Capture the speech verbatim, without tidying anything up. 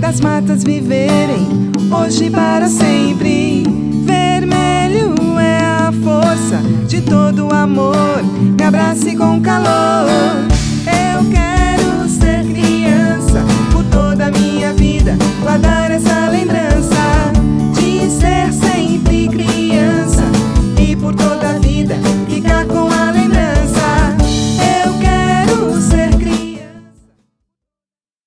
das matas viverem, hoje e para sempre. Vermelho é a força de todo o amor, me abrace com calor.